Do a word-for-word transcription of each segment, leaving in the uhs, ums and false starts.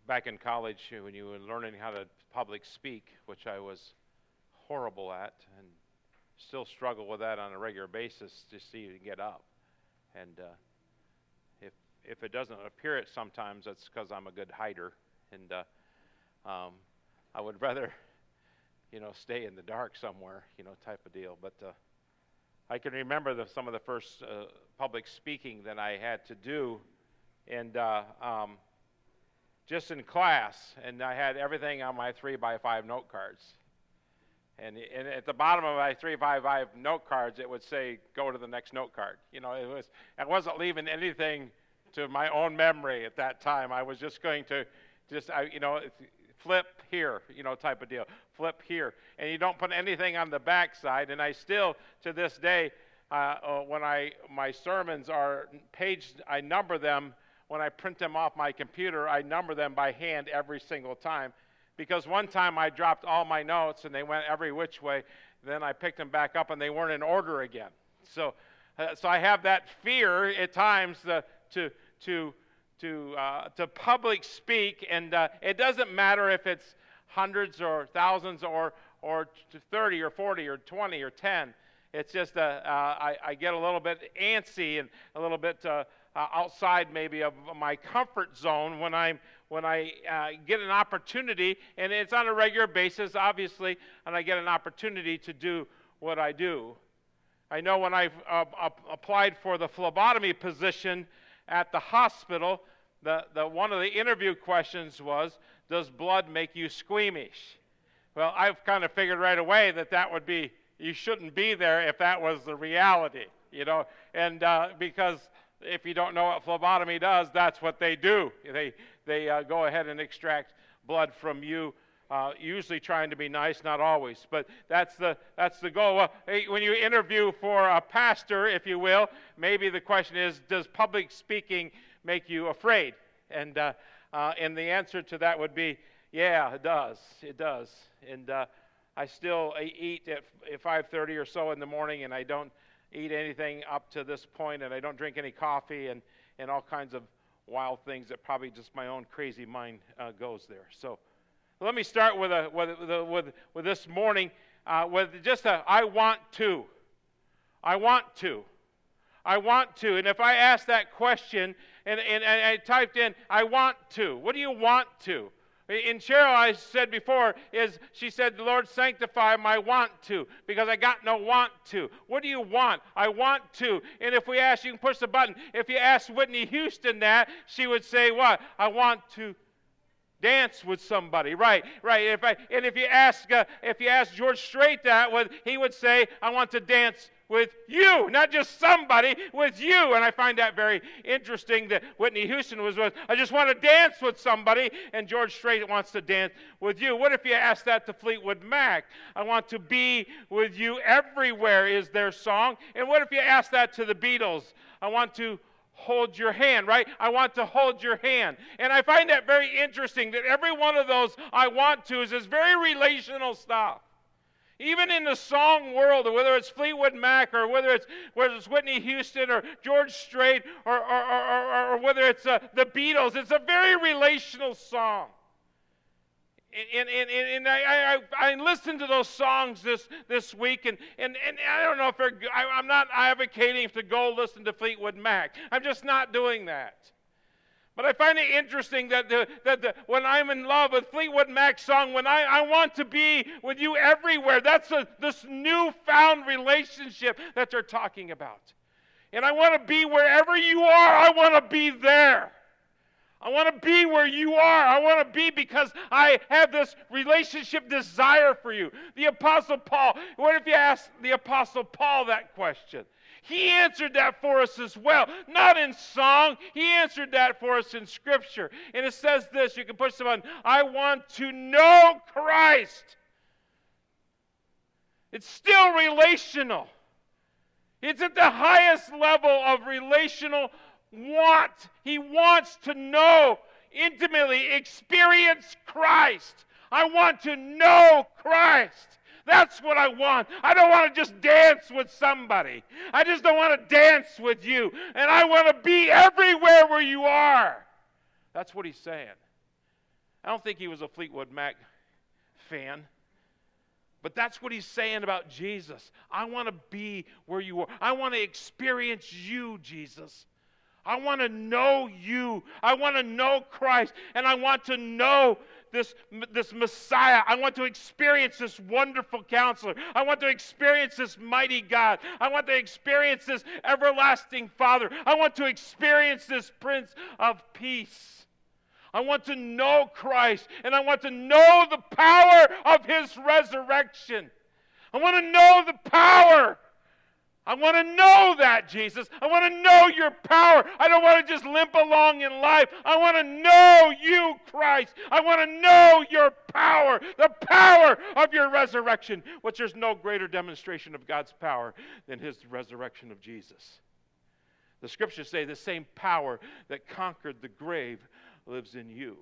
back in college when you were learning how to public speak, which I was horrible at and still struggle with that on a regular basis to see you get up. And uh, if if it doesn't appear it sometimes, that's because I'm a good hider. And uh, um, I would rather, you know, stay in the dark somewhere, you know, type of deal. But uh, I can remember the, some of the first uh, public speaking that I had to do, and uh, um, just in class, and I had everything on my three by five note cards. And, and at the bottom of my three by five note cards, it would say, "Go to the next note card." You know, it was I wasn't leaving anything to my own memory at that time. I was just going to, just I, you know, flip here, you know, type of deal. Flip here, and you don't put anything on the back side. And I still, to this day, uh, uh, when I my sermons are paged, I number them. When I print them off my computer, I number them by hand every single time. Because one time I dropped all my notes and they went every which way. Then I picked them back up and they weren't in order again. So, uh, so I have that fear at times uh, to to to uh, to public speak, and uh, it doesn't matter if it's hundreds or thousands or or thirty or forty or twenty or ten. It's just uh, uh, I, I get a little bit antsy and a little bit uh, uh, outside maybe of my comfort zone when I'm when I uh, get an opportunity, and it's on a regular basis, obviously, and I get an opportunity to do what I do. I know when I uh, applied for the phlebotomy position at the hospital, the, the one of the interview questions was, "Does blood make you squeamish?" Well, I've kind of figured right away that that would be, you shouldn't be there if that was the reality, you know, and uh, because if you don't know what phlebotomy does, that's what they do. They they uh, go ahead and extract blood from you, uh, usually trying to be nice, not always, but that's the that's the goal. Well, hey, when you interview for a pastor, if you will, maybe the question is, does public speaking make you afraid? And uh, uh, and the answer to that would be, yeah, it does. It does. And uh, I still eat at five thirty or so in the morning, and I don't eat anything up to this point, and I don't drink any coffee, and, and all kinds of wild things that probably just my own crazy mind uh, goes there. So let me start with a with with, with this morning uh, with just a I want to. I want to. I want to. And if I ask that question and, and, and I typed in, I want to, what do you want to? In Cheryl, I said before, is she said, "Lord, sanctify my want to, because I got no want to." What do you want? I want to. And if we ask, you can push the button. If you ask Whitney Houston that, she would say what? I want to dance with somebody. Right, right. If I and if you ask uh, if you ask George Strait that, what he would say, I want to dance with you, not just somebody, with you. And I find that very interesting that Whitney Houston was with, I just want to dance with somebody, and George Strait wants to dance with you. What if you ask that to Fleetwood Mac? I want to be with you everywhere is their song. And what if you ask that to the Beatles? I want to hold your hand, right? I want to hold your hand. And I find that very interesting that every one of those I want to is this very relational stuff. Even in the song world, whether it's Fleetwood Mac or whether it's whether it's Whitney Houston or George Strait or, or, or, or, or whether it's uh, the Beatles, it's a very relational song. And, and, and, and I, I, I listened to those songs this, this week, and, and, and I don't know if they're, I, I'm not advocating to go listen to Fleetwood Mac. I'm just not doing that. But I find it interesting that, the, that the, when I'm in love with Fleetwood Mac's song, when I, I want to be with you everywhere, that's a, this newfound relationship that they're talking about. And I want to be wherever you are, I want to be there. I want to be where you are. I want to be because I have this relationship desire for you. The Apostle Paul, what if you ask the Apostle Paul that question? He answered that for us as well. Not in song. He answered that for us in Scripture. And it says this, you can push the button, I want to know Christ. It's still relational. It's at the highest level of relational want. He wants to know intimately, experience Christ. I want to know Christ. That's what I want. I don't want to just dance with somebody. I just don't want to dance with you. And I want to be everywhere where you are. That's what he's saying. I don't think he was a Fleetwood Mac fan. But that's what he's saying about Jesus. I want to be where you are. I want to experience you, Jesus. I want to know you. I want to know Christ. And I want to know this, this Messiah. I want to experience this wonderful counselor. I want to experience this mighty God. I want to experience this everlasting Father. I want to experience this Prince of Peace. I want to know Christ, and I want to know the power of his resurrection. I want to know the power. I want to know that, Jesus. I want to know your power. I don't want to just limp along in life. I want to know you, Christ. I want to know your power, the power of your resurrection, which there's no greater demonstration of God's power than his resurrection of Jesus. The scriptures say the same power that conquered the grave lives in you.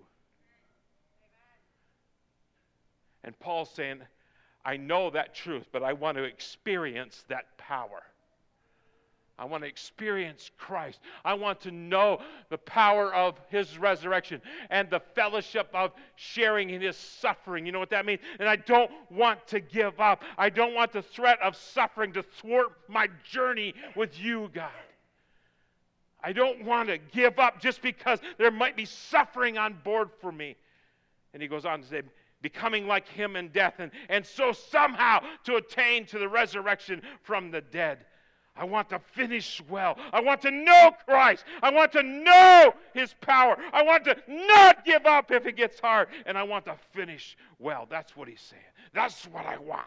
And Paul's saying, I know that truth, but I want to experience that power. I want to experience Christ. I want to know the power of his resurrection and the fellowship of sharing in his suffering. You know what that means? And I don't want to give up. I don't want the threat of suffering to thwart my journey with you, God. I don't want to give up just because there might be suffering on board for me. And he goes on to say, becoming like him in death, and, and so somehow to attain to the resurrection from the dead. I want to finish well. I want to know Christ. I want to know his power. I want to not give up if it gets hard. And I want to finish well. That's what he's saying. That's what I want.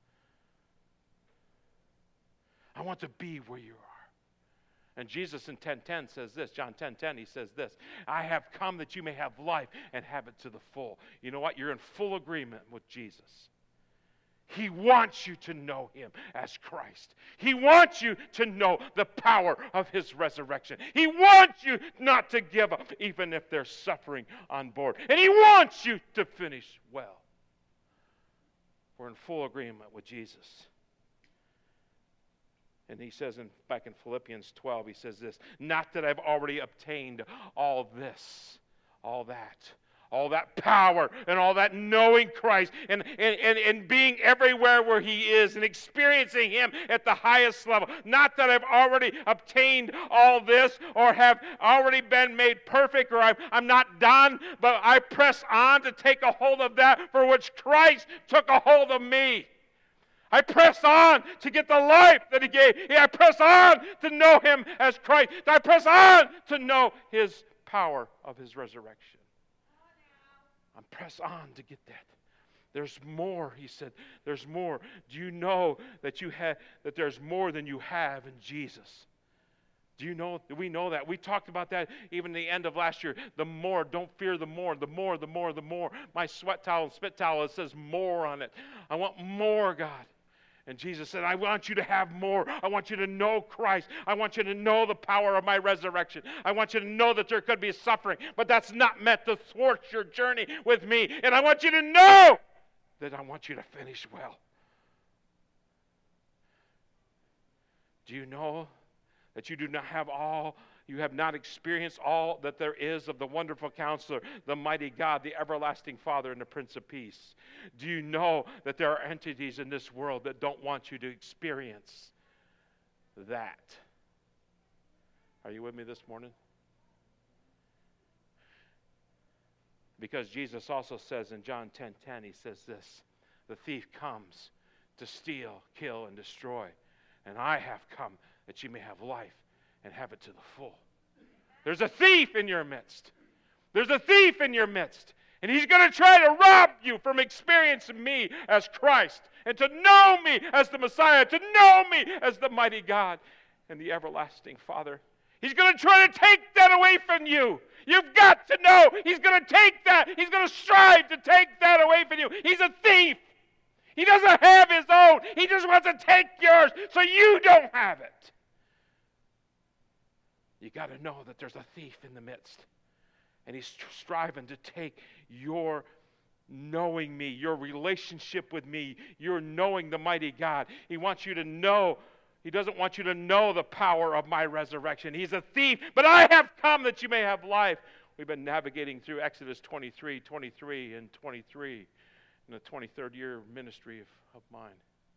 I want to be where you are. And Jesus in ten ten says this, John ten ten, he says this, I have come that you may have life and have it to the full. You know what? You're in full agreement with Jesus. He wants you to know him as Christ. He wants you to know the power of his resurrection. He wants you not to give up, even if there's suffering on board. And he wants you to finish well. We're in full agreement with Jesus. And he says in, back in Philippians twelve, he says this, not that I've already obtained all this, all that, all that power and all that knowing Christ and, and, and, and being everywhere where he is and experiencing him at the highest level. Not that I've already obtained all this or have already been made perfect or I'm, I'm not done, but I press on to take a hold of that for which Christ took a hold of me. I press on to get the life that he gave. I press on to know him as Christ. I press on to know his power of his resurrection. I press on to get that. There's more, he said. There's more. Do you know that you have that there's more than you have in Jesus? Do you know? Do we know that? We talked about that even the end of last year. The more, don't fear the more, the more, the more, the more. My sweat towel and spit towel, it says more on it. I want more, God. And Jesus said, I want you to have more. I want you to know Christ. I want you to know the power of my resurrection. I want you to know that there could be suffering, but that's not meant to thwart your journey with me. And I want you to know that I want you to finish well. Do you know that you do not have all, you have not experienced all that there is of the wonderful counselor, the mighty God, the everlasting Father, and the Prince of Peace? Do you know that there are entities in this world that don't want you to experience that? Are you with me this morning? Because Jesus also says in John ten ten, he says this, the thief comes to steal, kill, and destroy, and I have come that you may have life and have it to the full. There's a thief in your midst. There's a thief in your midst. And he's going to try to rob you from experiencing me as Christ and to know me as the Messiah, to know me as the mighty God and the everlasting Father. He's going to try to take that away from you. You've got to know he's going to take that. He's going to strive to take that away from you. He's a thief. He doesn't have his own. He just wants to take yours so you don't have it. You got to know that there's a thief in the midst. And he's striving to take your knowing me, your relationship with me, your knowing the mighty God. He wants you to know. He doesn't want you to know the power of my resurrection. He's a thief, but I have come that you may have life. We've been navigating through Exodus twenty-three, twenty-three, and twenty-three in the twenty-third year of ministry of, of mine.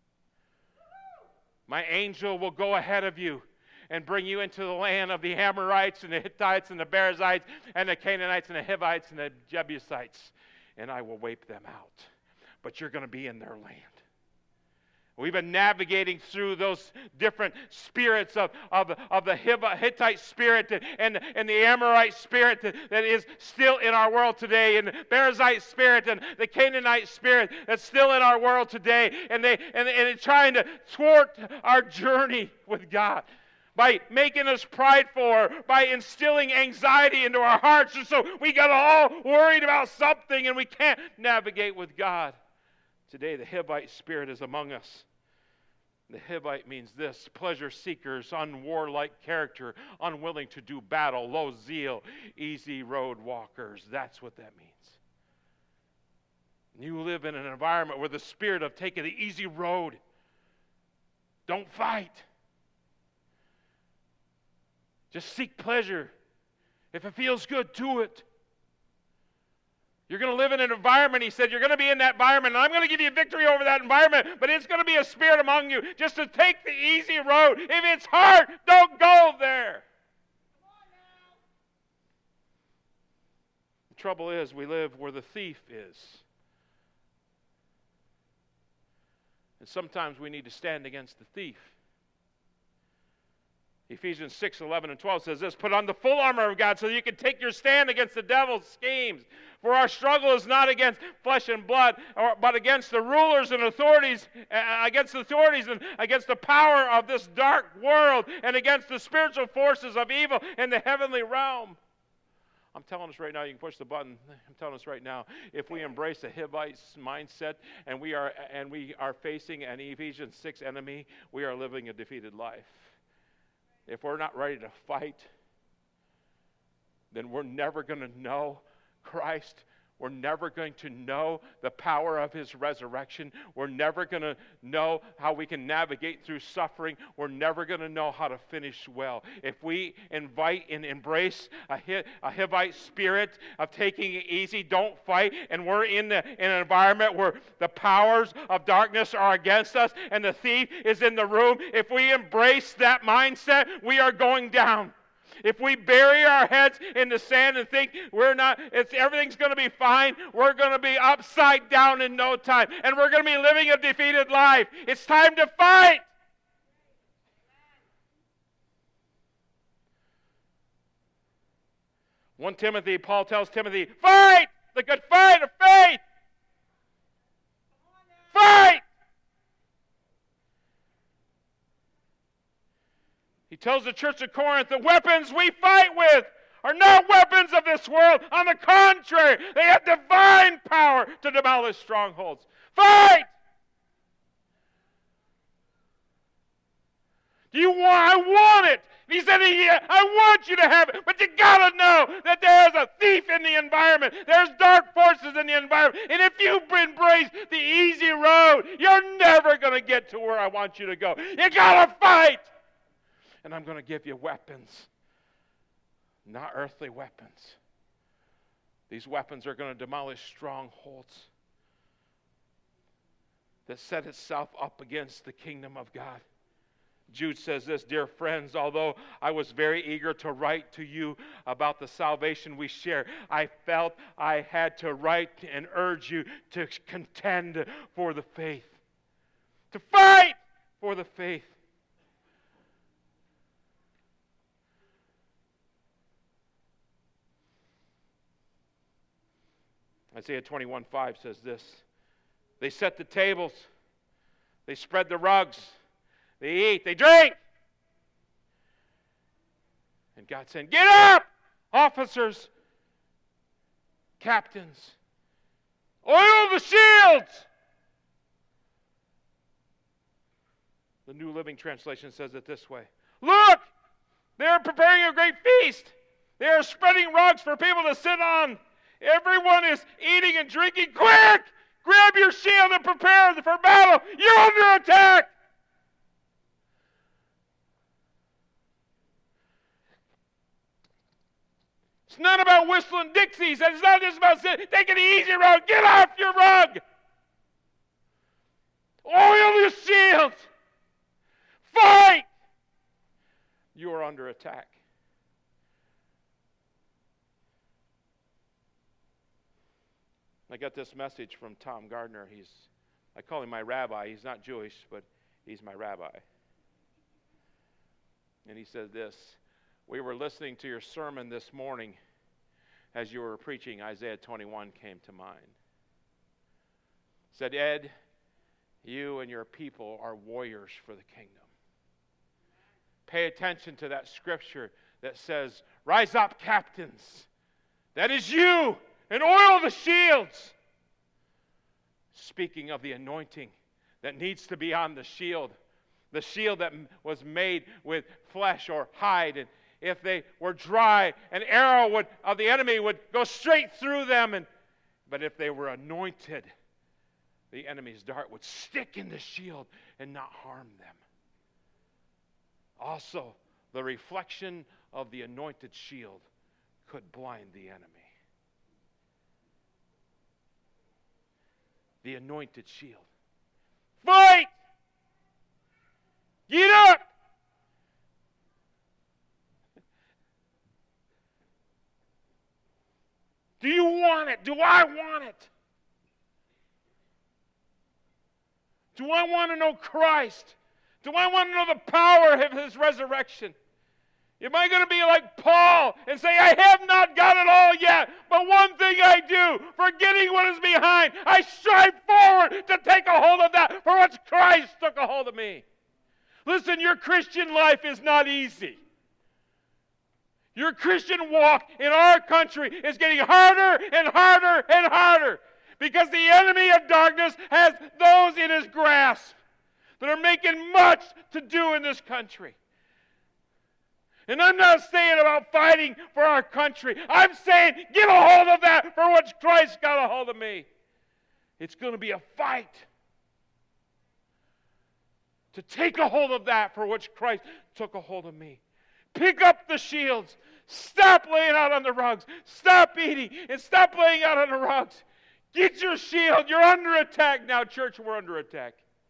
My angel will go ahead of you and bring you into the land of the Amorites and the Hittites and the Perizzites and the Canaanites and the Hivites and the Jebusites, and I will wipe them out. But you're going to be in their land. We've been navigating through those different spirits of, of, of the Hittite spirit and, and the Amorite spirit that, that is still in our world today, and the Perizzite spirit and the Canaanite spirit that's still in our world today, and they and, and it's trying to thwart our journey with God by making us prideful, or by instilling anxiety into our hearts, and so we got all worried about something and we can't navigate with God. Today, the Hivite spirit is among us. The Hivite means this: pleasure seekers, unwarlike character, unwilling to do battle, low zeal, easy road walkers. That's what that means. You live in an environment where the spirit of taking the easy road. Don't fight. Just seek pleasure. If it feels good, do it. You're going to live in an environment, he said, you're going to be in that environment, and I'm going to give you victory over that environment, but it's going to be a spirit among you just to take the easy road. If it's hard, don't go there. The trouble is, we live where the thief is. And sometimes we need to stand against the thief. Ephesians six, eleven, and twelve says this: put on the full armor of God so that you can take your stand against the devil's schemes. For our struggle is not against flesh and blood, or, but against the rulers and authorities, uh, against the authorities and against the power of this dark world, and against the spiritual forces of evil in the heavenly realm. I'm telling us right now, you can push the button. I'm telling us right now, if we embrace a Hivite mindset and we are and we are facing an Ephesians six enemy, we are living a defeated life. If we're not ready to fight, then we're never going to know Christ. We're never going to know the power of His resurrection. We're never going to know how we can navigate through suffering. We're never going to know how to finish well. If we invite and embrace a, a Hivite spirit of taking it easy, don't fight, and we're in, the, in an environment where the powers of darkness are against us and the thief is in the room, if we embrace that mindset, we are going down. If we bury our heads in the sand and think we're not, it's everything's going to be fine, we're going to be upside down in no time, and we're going to be living a defeated life. It's time to fight. First Timothy, Paul tells Timothy, fight the good fight of faith. Fight. He tells the church of Corinth, the weapons we fight with are not weapons of this world. On the contrary, they have divine power to demolish strongholds. Fight! Do you want? I want it. He said, I want you to have it, but you got to know that there's a thief in the environment. There's dark forces in the environment. And if you embrace the easy road, you're never going to get to where I want you to go. You got to fight. And I'm going to give you weapons, not earthly weapons. These weapons are going to demolish strongholds that set itself up against the kingdom of God. Jude says this, dear friends, although I was very eager to write to you about the salvation we share, I felt I had to write and urge you to contend for the faith, to fight for the faith. Isaiah twenty-one five says this, they set the tables, they spread the rugs, they eat, they drink. And God said, get up, officers, captains, oil the shields. The New Living Translation says it this way, look, they are preparing a great feast. They are spreading rugs for people to sit on. Everyone is eating and drinking. Quick! Grab your shield and prepare for battle. You're under attack. It's not about whistling Dixies. It's not just about saying, taking the easy road. Get off your rug. Oil your shield. Fight. You are under attack. I got this message from Tom Gardner. He's, I call him my rabbi. He's not Jewish, but he's my rabbi. And he said this: we were listening to your sermon this morning. As you were preaching, Isaiah twenty-one came to mind. Said, Ed, you and your people are warriors for the kingdom. Pay attention to that scripture that says, rise up, captains. That is you, and oil the shields. Speaking of the anointing that needs to be on the shield, the shield that was made with flesh or hide, and if they were dry, an arrow would, of the enemy would go straight through them. And but if they were anointed, the enemy's dart would stick in the shield and not harm them. Also, the reflection of the anointed shield could blind the enemy. The anointed shield. Fight! Get up! Do you want it? Do I want it? Do I want to know Christ? Do I want to know the power of His resurrection? Am I going to be like Paul and say, I have not got it all yet, but one thing I do, forgetting what is behind, I strive forward to take a hold of that for which Christ took a hold of me. Listen, your Christian life is not easy. Your Christian walk in our country is getting harder and harder and harder because the enemy of darkness has those in his grasp that are making much to do in this country. And I'm not saying about fighting for our country. I'm saying get a hold of that for which Christ got a hold of me. It's going to be a fight to take a hold of that for which Christ took a hold of me. Pick up the shields. Stop laying out on the rugs. Stop eating and stop laying out on the rugs. Get your shield. You're under attack now, church. We're under attack.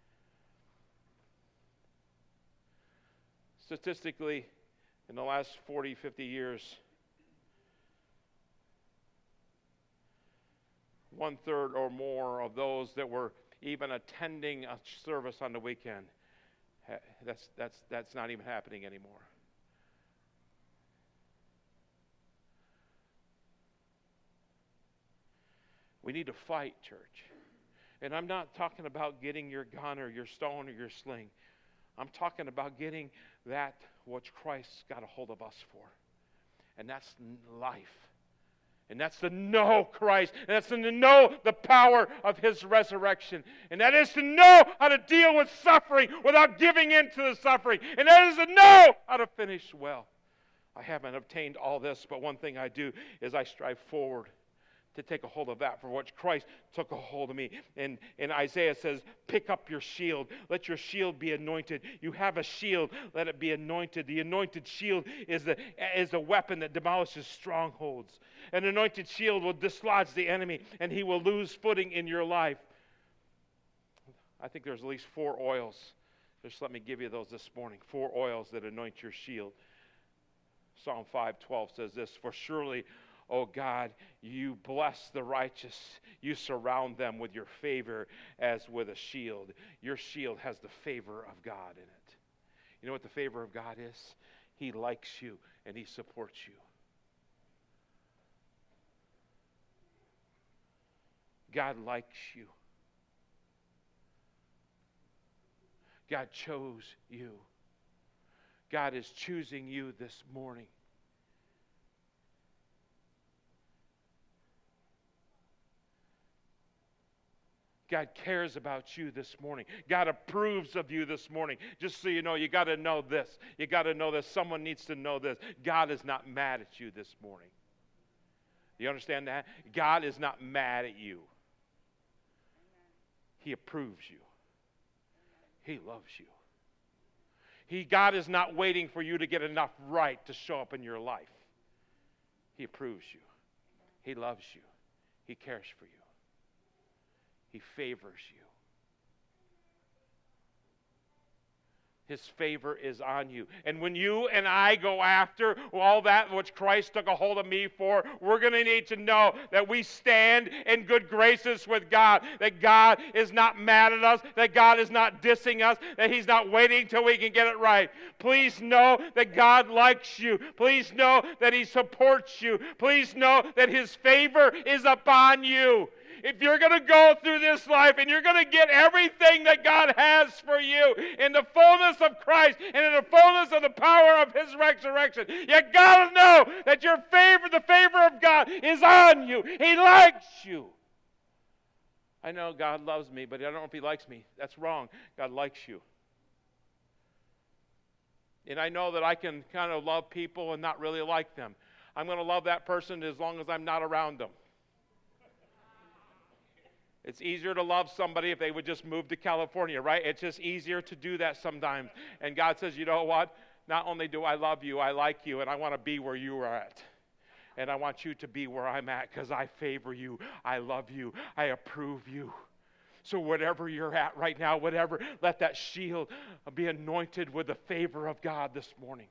Statistically, in the last forty, fifty years, one third or more of those that were even attending a service on the weekend, that's, that's, that's not even happening anymore. We need to fight, church. And I'm not talking about getting your gun or your stone or your sling. I'm talking about getting that which Christ got a hold of us for. And that's life. And that's to know Christ. And that's to know the power of His resurrection. And that is to know how to deal with suffering without giving in to the suffering. And that is to know how to finish well. I haven't obtained all this, but one thing I do is I strive forward to take a hold of that for which Christ took a hold of me. And, and Isaiah says, pick up your shield. Let your shield be anointed. You have a shield. Let it be anointed. The anointed shield is the is a weapon that demolishes strongholds. An anointed shield will dislodge the enemy, and he will lose footing in your life. I think there's at least four oils. Just let me give you those this morning. Four oils that anoint your shield. Psalm five twelve says this, for surely, O God, you bless the righteous. You surround them with your favor as with a shield. Your shield has the favor of God in it. You know what the favor of God is? He likes you and He supports you. God likes you. God chose you. God is choosing you this morning. God cares about you this morning. God approves of you this morning. Just so you know, you got to know this. You got to know this. Someone needs to know this. God is not mad at you this morning. You understand that? God is not mad at you. He approves you. He loves you. He, God is not waiting for you to get enough right to show up in your life. He approves you. He loves you. He cares for you. He favors you. His favor is on you. And when you and I go after all that which Christ took a hold of me for, we're going to need to know that we stand in good graces with God, that God is not mad at us, that God is not dissing us, that He's not waiting till we can get it right. Please know that God likes you. Please know that He supports you. Please know that His favor is upon you. If you're going to go through this life and you're going to get everything that God has for you in the fullness of Christ and in the fullness of the power of His resurrection, you got to know that your favor, the favor of God is on you. He likes you. I know God loves me, but I don't know if He likes me. That's wrong. God likes you. And I know that I can kind of love people and not really like them. I'm going to love that person as long as I'm not around them. It's easier to love somebody if they would just move to California, right? It's just easier to do that sometimes. And God says, you know what? Not only do I love you, I like you, and I want to be where you are at. And I want you to be where I'm at because I favor you. I love you. I approve you. So whatever you're at right now, whatever, let that shield be anointed with the favor of God this morning.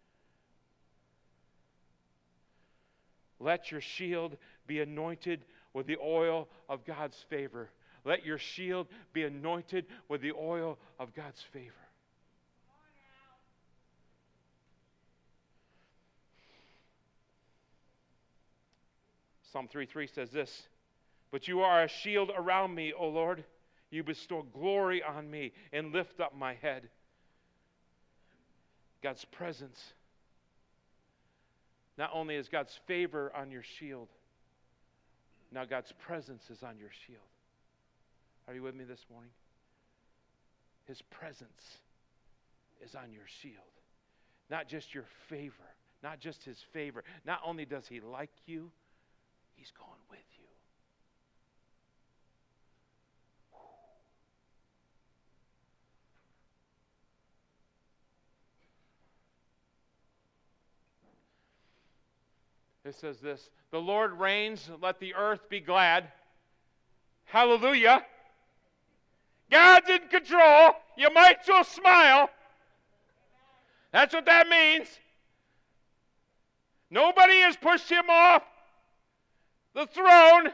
Let your shield be anointed with the oil of God's favor. Let your shield be anointed with the oil of God's favor. Psalm three three says this, but you are a shield around me, O Lord. You bestow glory on me and lift up my head. God's presence. Not only is God's favor on your shield, now God's presence is on your shield. Are you with me this morning? His presence is on your shield. Not just your favor, not just His favor. Not only does He like you, He's going with you. It says this, the Lord reigns, let the earth be glad. Hallelujah. God's in control. You might as well smile. That's what that means. Nobody has pushed Him off the throne.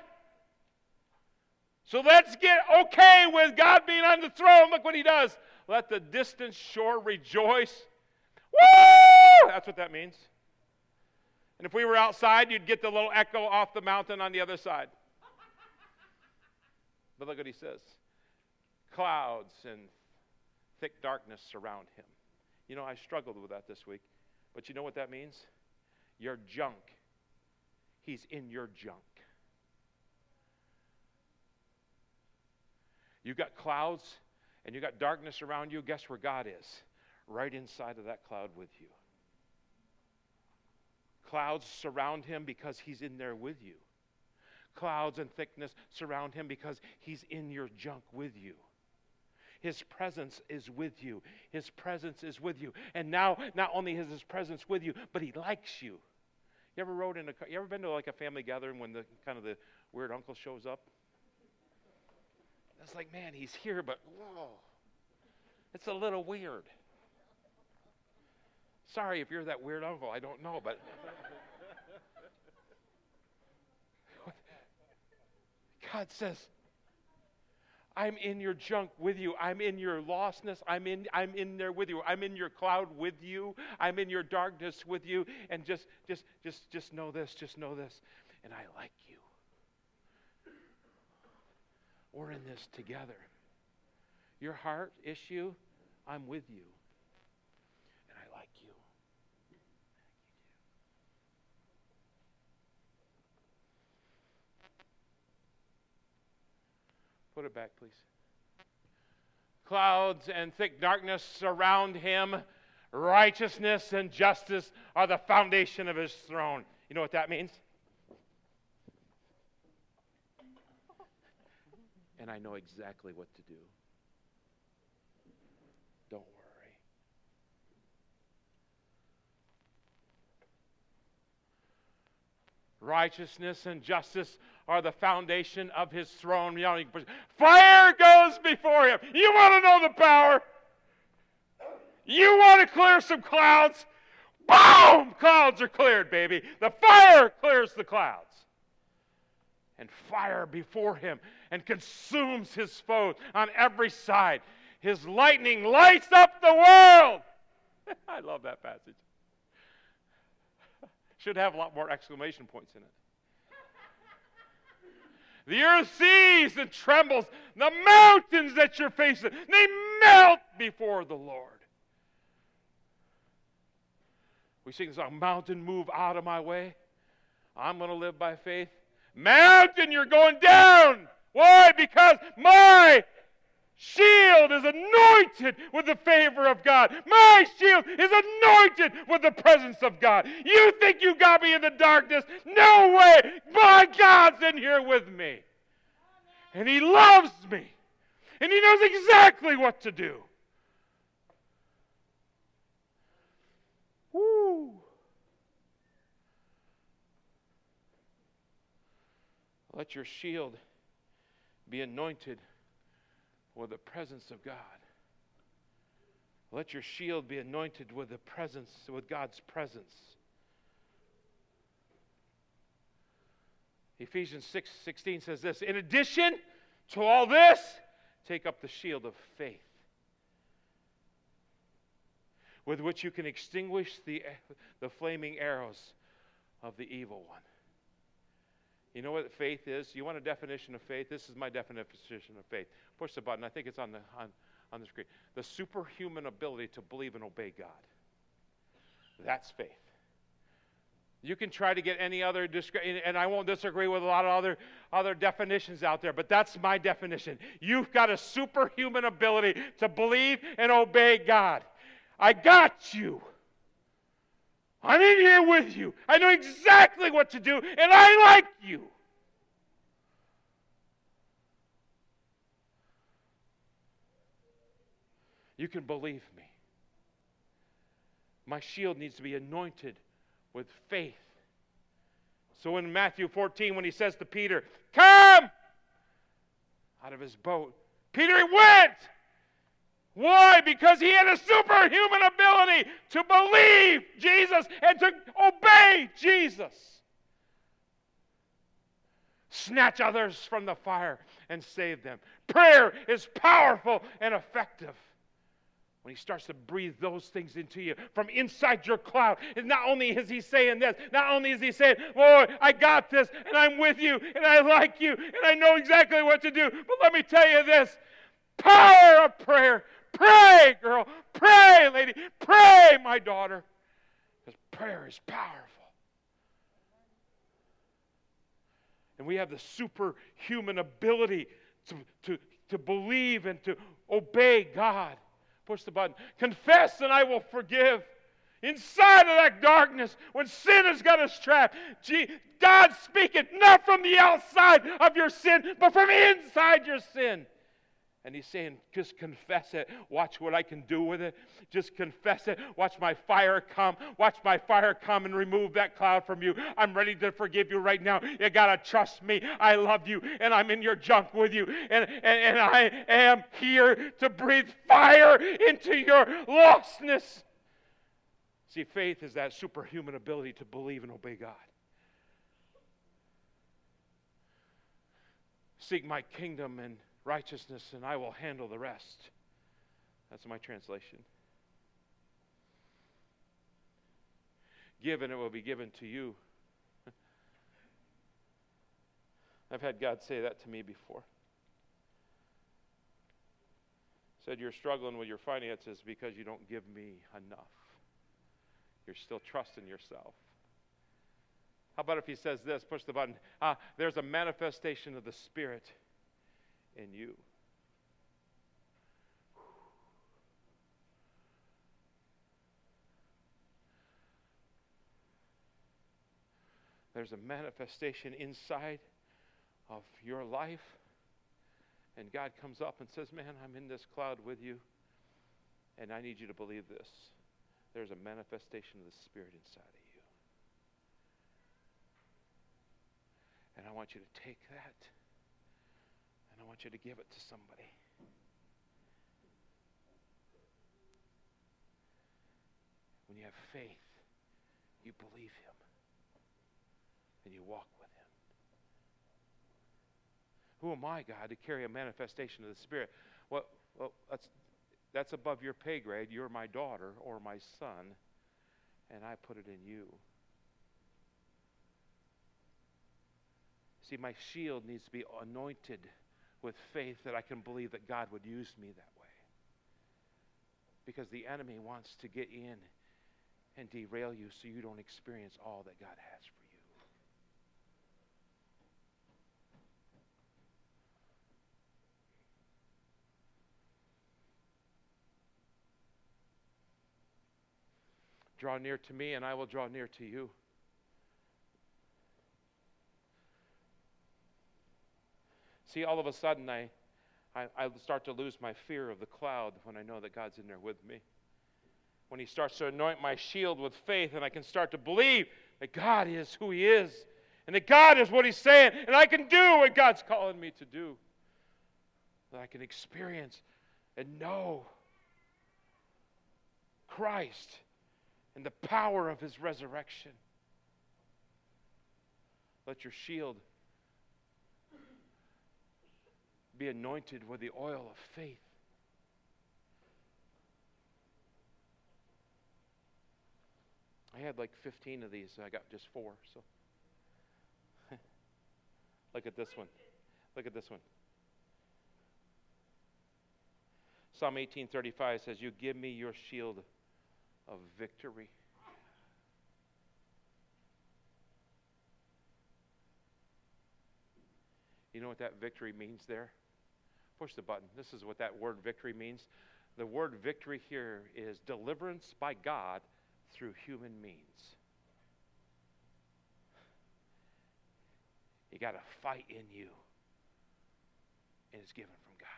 So let's get okay with God being on the throne. Look what He does. Let the distant shore rejoice. Woo! That's what that means. And if we were outside, you'd get the little echo off the mountain on the other side. But look what He says. Clouds and thick darkness surround Him. You know, I struggled with that this week. But you know what that means? Your junk. He's in your junk. You've got clouds and you've got darkness around you. Guess where God is? Right inside of that cloud with you. Clouds surround Him because He's in there with you. Clouds and thickness surround Him because He's in your junk with you. His presence is with you. His presence is with you. And now, not only is His presence with you, but He likes you. You ever rode in a car? You ever been to like a family gathering when the kind of the weird uncle shows up? It's like, man, he's here, but whoa, it's a little weird. Sorry if you're that weird uncle. I don't know, but God says, I'm in your junk with you. I'm in your lostness. I'm in I'm in there with you. I'm in your cloud with you. I'm in your darkness with you. And just just just just know this, just know this. And I like you. We're in this together. Your heart issue, I'm with you. And I like you. Put it back, please. Clouds and thick darkness surround Him. Righteousness and justice are the foundation of His throne. You know what that means? And I know exactly what to do. Don't worry. Righteousness and justice are the foundation of his throne. You know, fire goes before him. You want to know the power? You want to clear some clouds? Boom! Clouds are cleared, baby. The fire clears the clouds. And fire before him and consumes his foes on every side. His lightning lights up the world. I love that passage. Should have a lot more exclamation points in it. The earth sees and trembles. The mountains that you're facing, they melt before the Lord. We sing the song, mountain, move out of my way. I'm going to live by faith. Mountain, you're going down. Why? Because my shield is anointed with the favor of God. My shield is anointed with the presence of God. You think you got me in the darkness? No way. My God's in here with me. And he loves me. And he knows exactly what to do. Woo. Let your shield be anointed with the presence of God. Let your shield be anointed with the presence, with God's presence. Ephesians six sixteen says this, in addition to all this, take up the shield of faith, with which you can extinguish the, the flaming arrows of the evil one. You know what faith is? You want a definition of faith? This is my definition of faith. Push the button. I think it's on the on, on the screen. The superhuman ability to believe and obey God. That's faith. You can try to get any other, and I won't disagree with a lot of other, other definitions out there, but that's my definition. You've got a superhuman ability to believe and obey God. I got you. I'm in here with you. I know exactly what to do, and I like you. You can believe me. My shield needs to be anointed with faith. So in Matthew fourteen, when he says to Peter, come out of his boat, Peter went. Why? Because he had a superhuman ability to believe Jesus and to obey Jesus. Snatch others from the fire and save them. Prayer is powerful and effective. When he starts to breathe those things into you from inside your cloud, and not only is he saying this, not only is he saying, Lord, I got this, and I'm with you, and I like you, and I know exactly what to do, but let me tell you this, power of prayer. Pray, girl. Pray, lady. Pray, my daughter. Because prayer is powerful. And we have the superhuman ability to, to, to believe and to obey God. Push the button. Confess and I will forgive. Inside of that darkness, when sin has got us trapped, gee, God's speaking not from the outside of your sin, but from inside your sin. And he's saying, just confess it. Watch what I can do with it. Just confess it. Watch my fire come. Watch my fire come and remove that cloud from you. I'm ready to forgive you right now. You got to trust me. I love you, and I'm in your junk with you. And, and, and I am here to breathe fire into your lostness. See, faith is that superhuman ability to believe and obey God. Seek my kingdom and righteousness, and I will handle the rest. That's my translation. Give, and it will be given to you. I've had God say that to me before. Said, you're struggling with your finances because you don't give me enough. You're still trusting yourself. How about if he says this, push the button, uh, there's a manifestation of the Spirit in you. There's a manifestation inside of your life, and God comes up and says, man, I'm in this cloud with you, and I need you to believe this. There's a manifestation of the Spirit inside of you. And I want you to take that and I want you to give it to somebody. When you have faith, you believe Him and you walk with Him. Who am I, God, to carry a manifestation of the Spirit? Well, well that's, that's above your pay grade. You're my daughter or my son, and I put it in you. See, my shield needs to be anointed with faith that I can believe that God would use me that way. Because the enemy wants to get in and derail you so you don't experience all that God has for you. Draw near to me, and I will draw near to you. See, all of a sudden, I, I, I start to lose my fear of the cloud when I know that God's in there with me. When He starts to anoint my shield with faith, and I can start to believe that God is who He is, and that God is what He's saying, and I can do what God's calling me to do. That I can experience and know Christ and the power of His resurrection. Let your shield be anointed with the oil of faith. I had like fifteen of these, so I got just four. So, look at this one. Look at this one. Psalm eighteen thirty-five says, "You give me your shield of victory." You know what that victory means there? Push the button. This is what that word victory means. The word victory here is deliverance by God through human means. You got a fight in you, and it's given from God.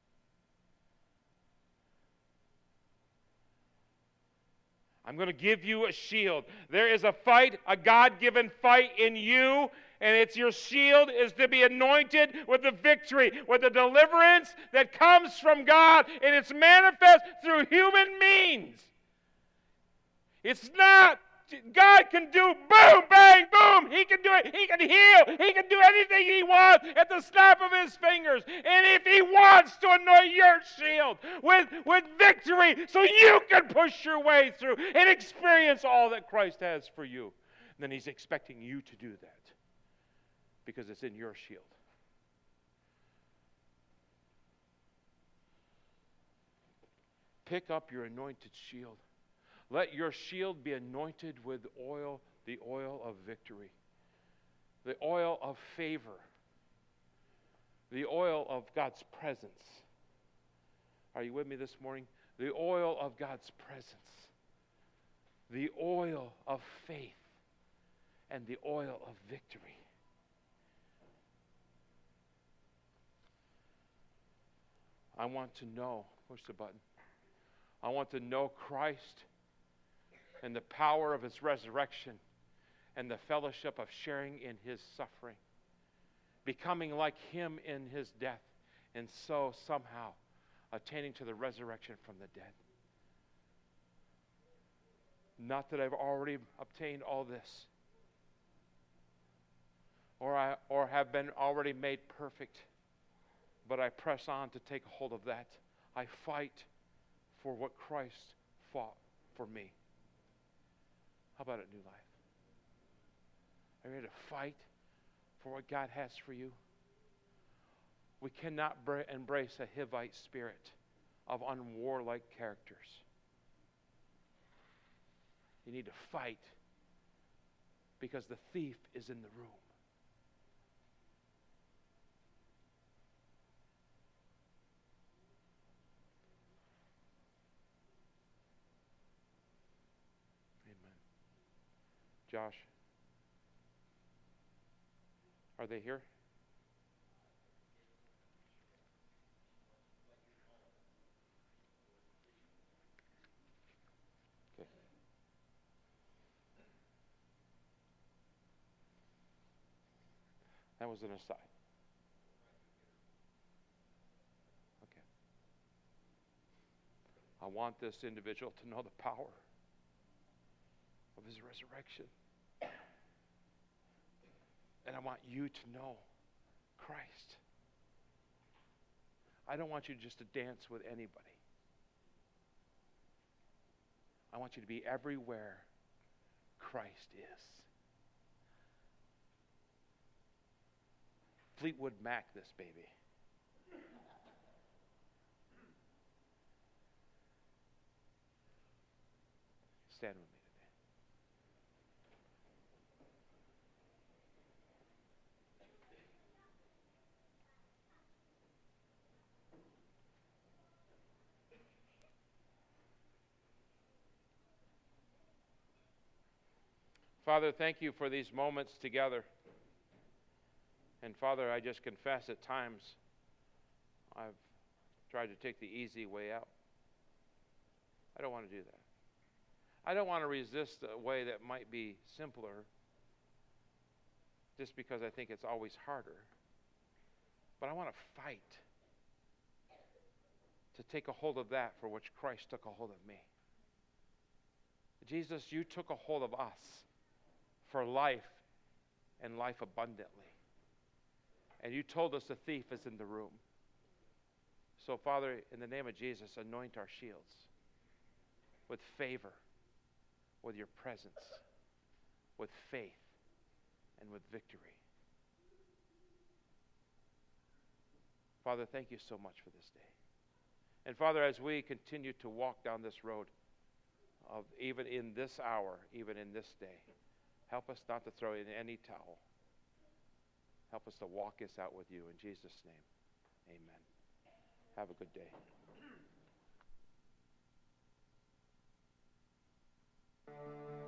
I'm going to give you a shield. There is a fight, a God-given fight in you, and it's your shield is to be anointed with the victory, with the deliverance that comes from God, and it's manifest through human means. It's not, God can do boom, bang, boom. He can do it. He can heal. He can do anything He wants at the snap of His fingers. And if He wants to anoint your shield with, with victory so you can push your way through and experience all that Christ has for you, then He's expecting you to do that because it's in your shield. Pick up your anointed shield. Let your shield be anointed with oil, the oil of victory, the oil of favor, the oil of God's presence. Are you with me this morning? The oil of God's presence, the oil of faith, and the oil of victory. I want to know, push the button, I want to know Christ and the power of His resurrection and the fellowship of sharing in His suffering, becoming like Him in His death, and so somehow attaining to the resurrection from the dead. Not that I've already obtained all this, or I or have been already made perfect, but I press on to take hold of that. I fight for what Christ fought for me. How about a new life? Are you ready to fight for what God has for you? We cannot br- embrace a Hivite spirit of unwarlike characters. You need to fight because the thief is in the room. Josh, are they here? Okay. That was an aside. Okay. I want this individual to know the power of his resurrection. And I want you to know Christ. I don't want you just to dance with anybody. I want you to be everywhere Christ is. Fleetwood Mac this baby. Stand with me today. Father, thank you for these moments together. And Father, I just confess at times I've tried to take the easy way out. I don't want to do that. I don't want to resist a way that might be simpler just because I think it's always harder. But I want to fight to take a hold of that for which Christ took a hold of me. Jesus, you took a hold of us for life and life abundantly. And you told us the thief is in the room. So, Father, in the name of Jesus, anoint our shields with favor, with your presence, with faith, and with victory. Father, thank you so much for this day. And Father, as we continue to walk down this road, of even in this hour, even in this day, help us not to throw in any towel. Help us to walk this out with you. In Jesus' name, amen. Have a good day. Thank you.